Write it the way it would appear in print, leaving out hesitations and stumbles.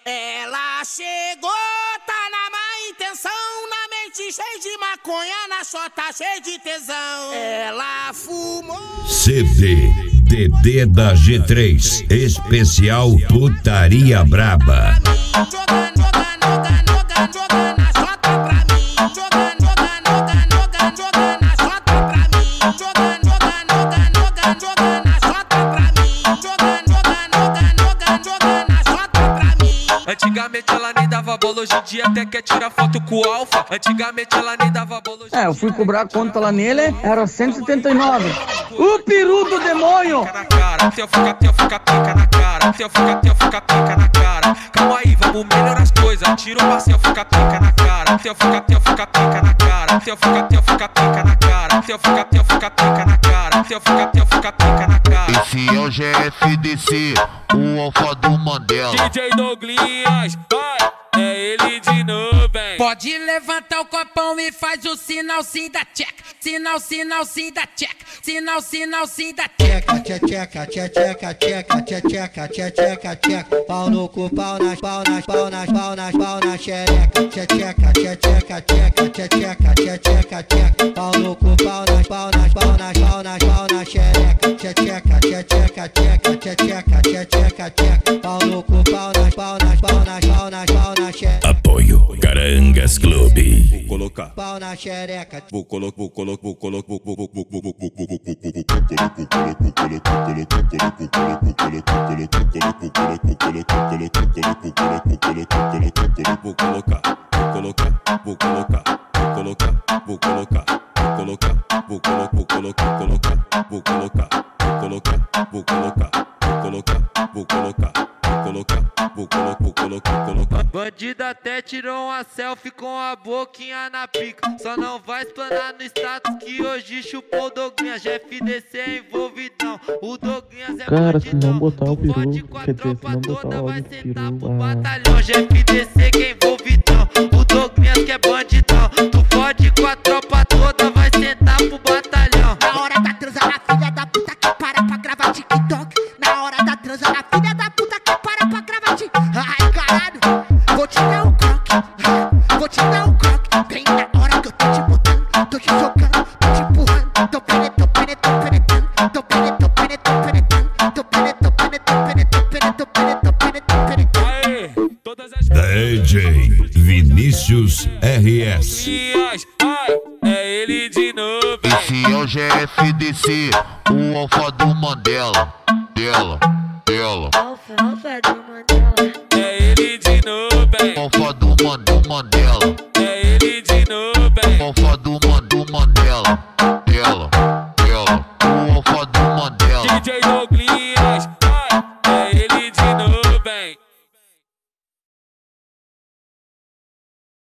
Ela chegou, tá na má intenção, na mente cheia de maconha, na chota cheia de tesão. Ela fumou. CD DD da G3, especial Putaria Braba. Jogando na chota pra mim. Jogando na chota pra mim. Jogando na chota pra mim. Jogando na chota pra mim. Antigamente ela nem dava bola, hoje em dia até quer tirar foto com o Alfa. Antigamente ela nem dava bola. Eu fui cobrar a conta lá nele, era 179. O peru do demônio! Na cara, teu fica pica na cara. Teu fica pica na cara. Calma aí, vamos melhorar as coisas. Tira o passeio, fica pica na cara. Teu fica pica na cara. Teu fica pica na cara. Teu fica pica na cara. Teu fica pica na cara. Esse é o GFDC, o alfa do Mandela. DJ Douglas, vai, é ele de novo, hein? Pode levantar o copão e faz o sinalzinho da check. Sinalzinho da check. Sinalzinho da check. Tcheca. Pau no cu, pau nas xereca. Tcheca. Pau no cu, pau nas xereca. Tcheca. Pau no cu, pau nas xereca. Apoio Carangas Clube. Vou colocar. Pau na xereca. Vou colocar. Bandida até tirou uma selfie com a boquinha na pica. Só não vai explanar no status que hoje chupou o Douglas. GFDC é envolvidão. O Douglas é cara, bandidão. se não botar o peru, Pode com a quer dizer, se tropa não botar toda o vai áudio do sentar peru, pro batalhão. GFDC que é envolvidão. O Douglas que é bandidão. Tu pode com a tropa toda vai sentar pro batalhão. Na hora da transa na filha da puta que para pra gravar TikTok. Na hora da transa na filha da puta que para pra gravar TikTok. Ai, caralho, vou te dar um croque. Vou te dar um croque. Bem na hora que eu tô te botando, tô te jogando, tô te empurrando. Tô penetrando. DJ Vinícius RS. É ele de novo. Esse é o GFDC, o alfa do Mandela. Dela. Alfa do Mandela. É ele de novo, Alfa do Mandela.